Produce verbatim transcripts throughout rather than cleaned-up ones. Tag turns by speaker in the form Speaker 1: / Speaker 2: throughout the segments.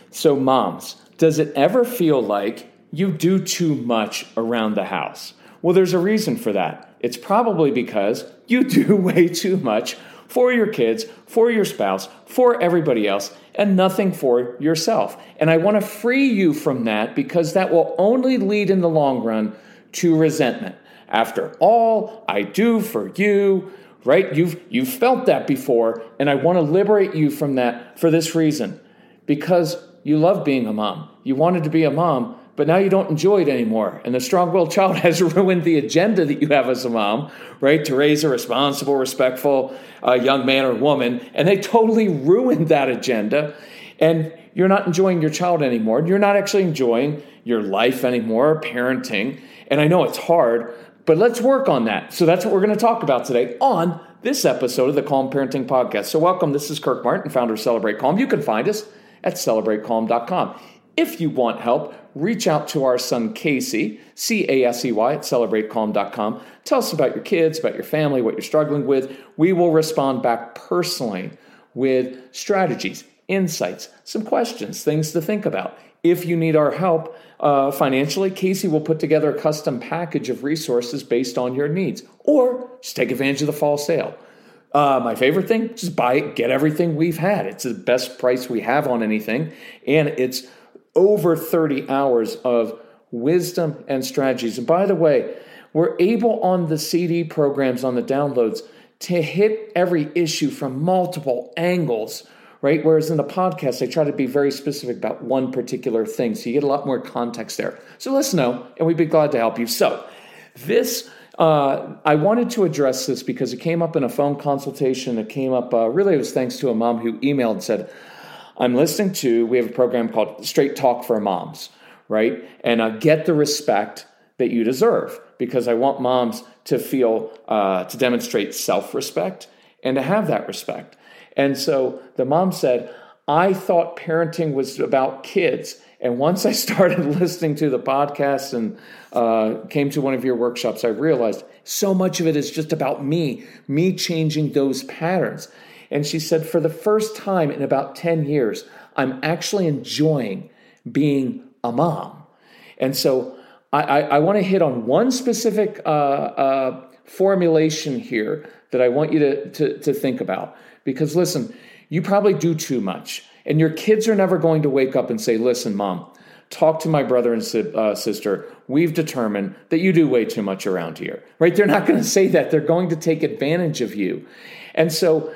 Speaker 1: So moms, does it ever feel like you do too much around the house? Well, there's a reason for that. It's probably because you do way too much for your kids, for your spouse, for everybody else, and nothing for yourself. And I want to free you from that because that will only lead in the long run to resentment. After all I do for you, right? You've, you've felt that before, and I want to liberate you from that for this reason. Because you love being a mom. You wanted to be a mom, but now you don't enjoy it anymore. And the strong-willed child has ruined the agenda that you have as a mom, right? To raise a responsible, respectful uh, young man or woman. And they totally ruined that agenda. And you're not enjoying your child anymore. You're not actually enjoying your life anymore, parenting. And I know it's hard, but let's work on that. So that's what we're going to talk about today on this episode of the Calm Parenting Podcast. So welcome. This is Kirk Martin, founder of Celebrate Calm. You can find us at celebrate calm dot com. If you want help, reach out to our son Casey, C A S E Y, at celebrate calm dot com. Tell us about your kids, about your family, what you're struggling with. We will respond back personally with strategies, insights, some questions, things to think about. If you need our help uh, financially, Casey will put together a custom package of resources based on your needs. Or just take advantage of the fall sale. Uh, my favorite thing, just buy it, get everything we've had. It's the best price we have on anything. And it's over thirty hours of wisdom and strategies. And by the way, we're able on the C D programs, on the downloads, to hit every issue from multiple angles, right? Whereas in the podcast, I try to be very specific about one particular thing. So you get a lot more context there. So let us know, and we'd be glad to help you. So this Uh, I wanted to address this because it came up in a phone consultation. It came up, uh, really it was thanks to a mom who emailed and said, I'm listening to, we have a program called Straight Talk for Moms, right? And uh, get the respect that you deserve because I want moms to feel, uh, to demonstrate self-respect and to have that respect. And so the mom said, I thought parenting was about kids. And once I started listening to the podcast and uh, came to one of your workshops, I realized so much of it is just about me, me changing those patterns. And she said, for the first time in about ten years, I'm actually enjoying being a mom. And so I, I, I want to hit on one specific uh, uh, formulation here that I want you to, to, to think about. Because listen, you probably do too much. And your kids are never going to wake up and say, listen, mom, talk to my brother and uh, sister. We've determined that you do way too much around here, right? They're not going to say that. They're going to take advantage of you. And so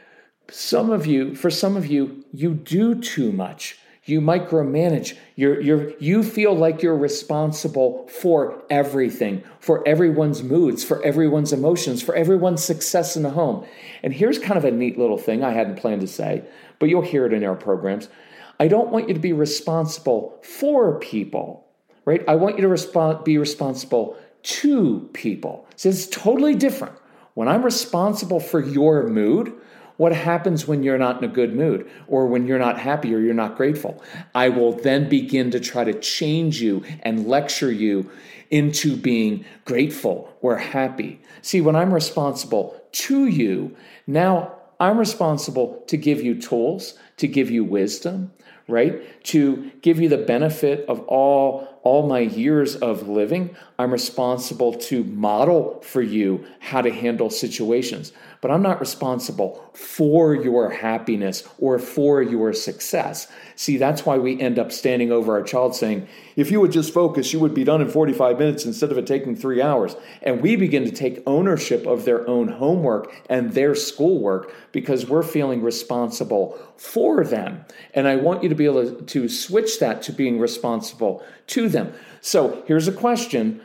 Speaker 1: some of you, for some of you, you do too much. You micromanage. You're, you're, you feel like you're responsible for everything, for everyone's moods, for everyone's emotions, for everyone's success in the home. And here's kind of a neat little thing I hadn't planned to say, but you'll hear it in our programs. I don't want you to be responsible for people, right? I want you to respond, be responsible to people. So it's totally different. When I'm responsible for your mood, what happens when you're not in a good mood or when you're not happy or you're not grateful? I will then begin to try to change you and lecture you into being grateful or happy. See, when I'm responsible to you, now I'm responsible to give you tools, to give you wisdom, right? To give you the benefit of all, all my years of living. I'm responsible to model for you how to handle situations. But I'm not responsible for your happiness or for your success. See, that's why we end up standing over our child saying, if you would just focus, you would be done in forty-five minutes instead of it taking three hours. And we begin to take ownership of their own homework and their schoolwork because we're feeling responsible for them. And I want you to be able to switch that to being responsible to them. So here's a question.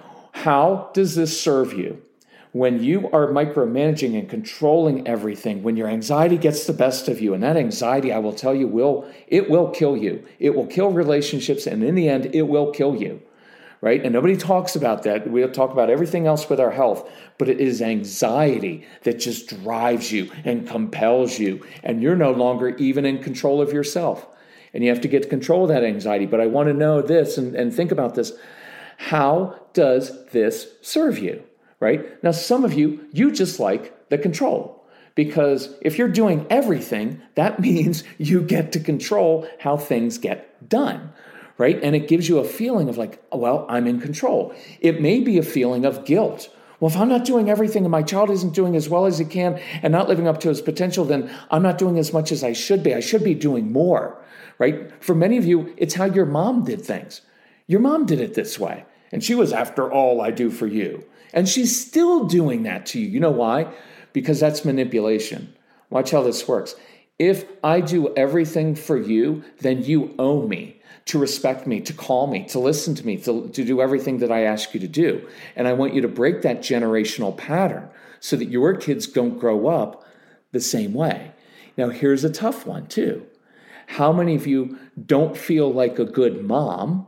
Speaker 1: How does this serve you? When you are micromanaging and controlling everything, when your anxiety gets the best of you, and that anxiety, I will tell you, will it will kill you. It will kill relationships, and in the end, it will kill you, right? And nobody talks about that. We'll talk about everything else with our health, but it is anxiety that just drives you and compels you, and you're no longer even in control of yourself. And you have to get control of that anxiety. But I want to know this and, and think about this. How does this serve you? Right? Now, some of you, you just like the control Because if you're doing everything, that means you get to control how things get done, right? And it gives you a feeling of like, well, I'm in control. It may be a feeling of guilt. Well, if I'm not doing everything and my child isn't doing as well as he can and not living up to his potential, then I'm not doing as much as I should be. I should be doing more, right? For many of you, it's how your mom did things. Your mom did it this way. And she was, after all I do for you. And she's still doing that to you. You know why? Because that's manipulation. Watch how this works. If I do everything for you, then you owe me to respect me, to call me, to listen to me, to, to do everything that I ask you to do. And I want you to break that generational pattern so that your kids don't grow up the same way. Now, here's a tough one too. How many of you don't feel like a good mom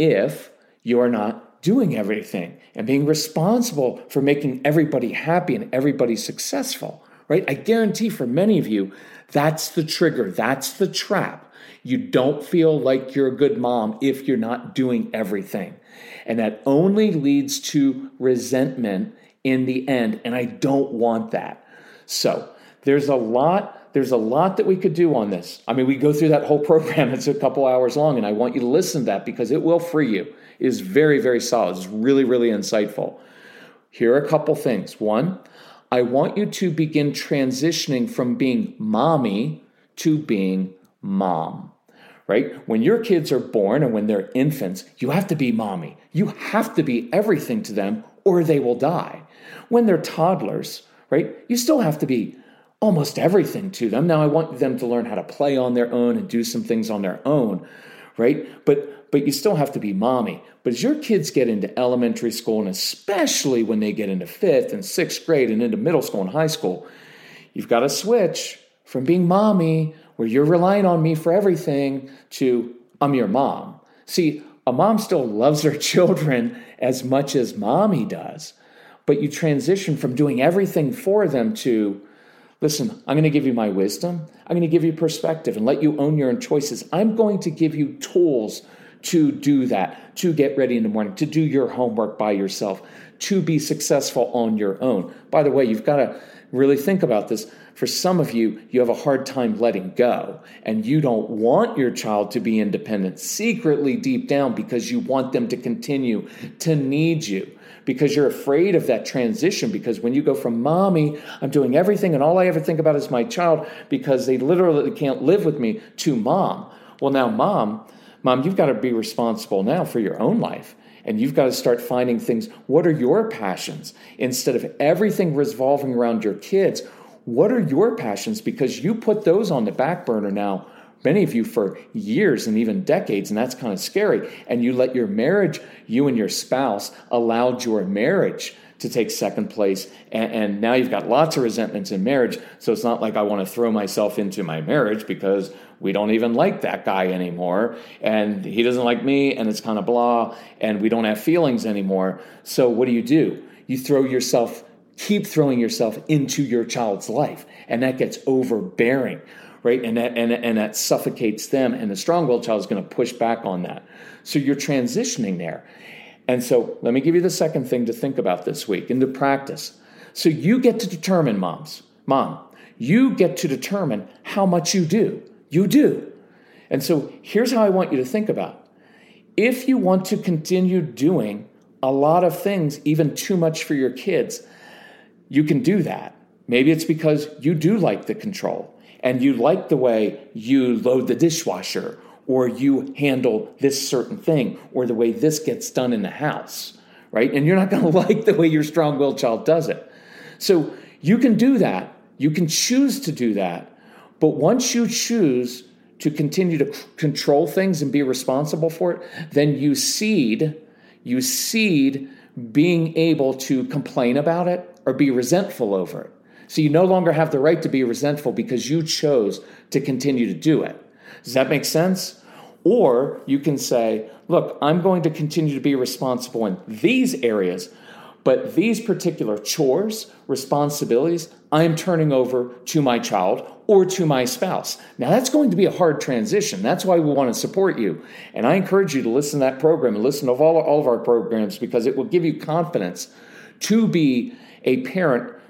Speaker 1: if you're not doing everything and being responsible for making everybody happy and everybody successful, right? I guarantee for many of you, that's the trigger. That's the trap. You don't feel like you're a good mom if you're not doing everything. And that only leads to resentment in the end. And I don't want that. So there's a lot, there's a lot that we could do on this. I mean, we go through that whole program. It's a couple hours long, and I want you to listen to that because it will free you. It is very, very solid. It's really, really insightful. Here are a couple things. One, I want you to begin transitioning from being mommy to being mom, right? When your kids are born and when they're infants, you have to be mommy. You have to be everything to them or they will die. When they're toddlers, right, you still have to be almost everything to them. Now, I want them to learn how to play on their own and do some things on their own, right? But but you still have to be mommy. But as your kids get into elementary school, and especially when they get into fifth and sixth grade and into middle school and high school, you've got to switch from being mommy, where you're relying on me for everything, to I'm your mom. See, a mom still loves her children as much as mommy does, but you transition from doing everything for them to, listen, I'm going to give you my wisdom. I'm going to give you perspective and let you own your own choices. I'm going to give you tools to do that, to get ready in the morning, to do your homework by yourself, to be successful on your own. By the way, you've got to really think about this. For some of you, you have a hard time letting go, and you don't want your child to be independent secretly deep down because you want them to continue to need you, because you're afraid of that transition. Because when you go from mommy, I'm doing everything and all I ever think about is my child because they literally can't live with me, to mom. Well, now mom, mom, you've got to be responsible now for your own life. And you've got to start finding things. What are your passions? Instead of everything revolving around your kids, what are your passions? Because you put those on the back burner now, many of you for years and even decades, and that's kind of scary. And you let your marriage, you and your spouse, allowed your marriage to take second place. And, and now you've got lots of resentments in marriage. So it's not like I want to throw myself into my marriage because we don't even like that guy anymore. And he doesn't like me, and it's kind of blah, and we don't have feelings anymore. So what do you do? You throw yourself, keep throwing yourself into your child's life. And that gets overbearing, right? And that, and, and that suffocates them. And the strong-willed child is going to push back on that. So you're transitioning there. And so let me give you the second thing to think about this week, into practice. So you get to determine, moms, mom, you get to determine how much you do. You do. And so here's how I want you to think about it. If you want to continue doing a lot of things, even too much for your kids, you can do that. Maybe it's because you do like the control and you like the way you load the dishwasher, or you handle this certain thing, or the way this gets done in the house, right? And you're not going to like the way your strong-willed child does it. So you can do that. You can choose to do that. But once you choose to continue to c- control things and be responsible for it, then you cede, you cede being able to complain about it or be resentful over it. So you no longer have the right to be resentful because you chose to continue to do it. Does that make sense? Or you can say, look, I'm going to continue to be responsible in these areas, but these particular chores, responsibilities, I'm turning over to my child or to my spouse. Now, that's going to be a hard transition. That's why we want to support you. And I encourage you to listen to that program and listen to all, all of our programs, because it will give you confidence to be a parent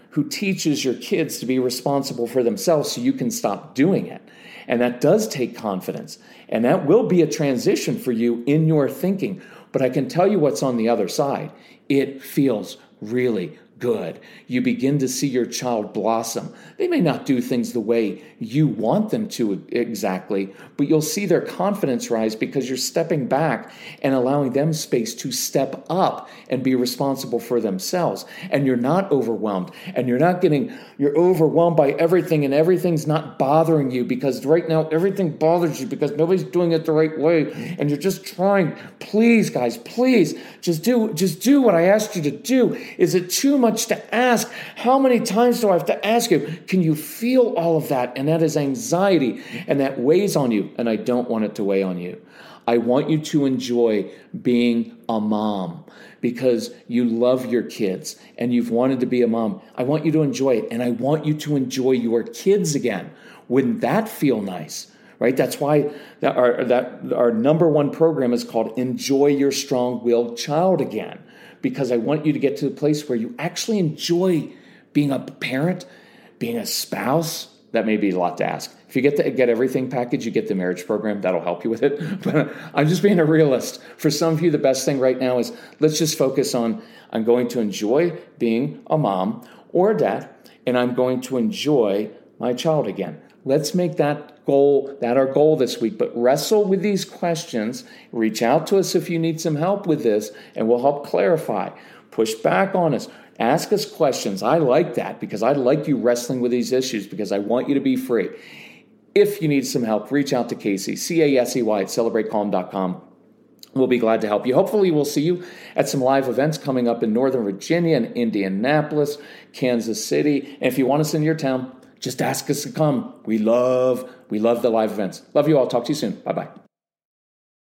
Speaker 1: who teaches your kids to be responsible for themselves so you can stop doing it. And that does take confidence. And that will be a transition for you in your thinking. But I can tell you what's on the other side. It feels really good. You begin to see your child blossom. They may not do things the way you want them to exactly, but you'll see their confidence rise because you're stepping back and allowing them space to step up and be responsible for themselves. And you're not overwhelmed, and you're not getting, you're overwhelmed by everything, and everything's not bothering you because right now everything bothers you because nobody's doing it the right way. And you're just trying, please guys, please just do, just do what I asked you to do. Is it too much to ask? How many times do I have to ask you? Can you feel all of that? And that is anxiety, and that weighs on you, and I don't want it to weigh on you. I want you to enjoy being a mom because you love your kids and you've wanted to be a mom. I want you to enjoy it, and I want you to enjoy your kids again. Wouldn't that feel nice? Right? That's why that our, that our number one program is called Enjoy Your Strong-Willed Child Again. Because I want you to get to the place where you actually enjoy being a parent, being a spouse. That may be a lot to ask. If you get the Get Everything package, you get the marriage program. That'll help you with it. But I'm just being a realist. For some of you, the best thing right now is let's just focus on I'm going to enjoy being a mom or a dad, and I'm going to enjoy my child again. Let's make that goal, that our goal this week, but wrestle with these questions. Reach out to us if you need some help with this, and we'll help clarify. Push back on us. Ask us questions. I like that because I like you wrestling with these issues because I want you to be free. If you need some help, reach out to Casey, C A S E Y at celebrate calm dot com. We'll be glad to help you. Hopefully, we'll see you at some live events coming up in Northern Virginia and Indianapolis, Kansas City. And if you want us in your town, just ask us to come. We love, we love the live events. Love you all. Talk to you soon. Bye-bye.